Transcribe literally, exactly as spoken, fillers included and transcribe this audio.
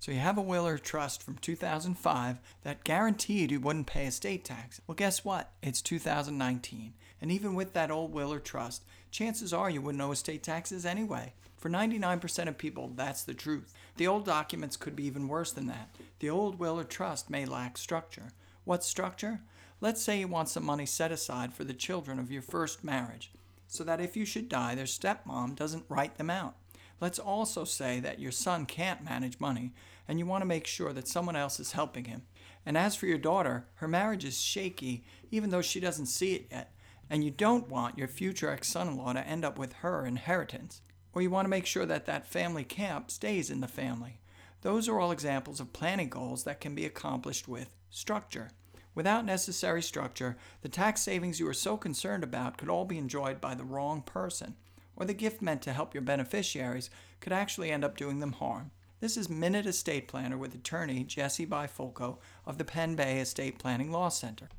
So you have a will or trust from two thousand five that guaranteed you wouldn't pay estate tax. Well, guess what? It's two thousand nineteen. And even with that old will or trust, chances are you wouldn't owe estate taxes anyway. For ninety-nine percent of people, that's the truth. The old documents could be even worse than that. The old will or trust may lack structure. What structure? Let's say you want some money set aside for the children of your first marriage, so that if you should die, their stepmom doesn't write them out. Let's also say that your son can't manage money, and you want to make sure that someone else is helping him. And as for your daughter, her marriage is shaky, even though she doesn't see it yet, and you don't want your future ex-son-in-law to end up with her inheritance. Or you want to make sure that that family camp stays in the family. Those are all examples of planning goals that can be accomplished with structure. Without necessary structure, the tax savings you are so concerned about could all be enjoyed by the wrong person, or the gift meant to help your beneficiaries could actually end up doing them harm. This is Minute Estate Planner with attorney Jesse Bifulco of the Penn Bay Estate Planning Law Center.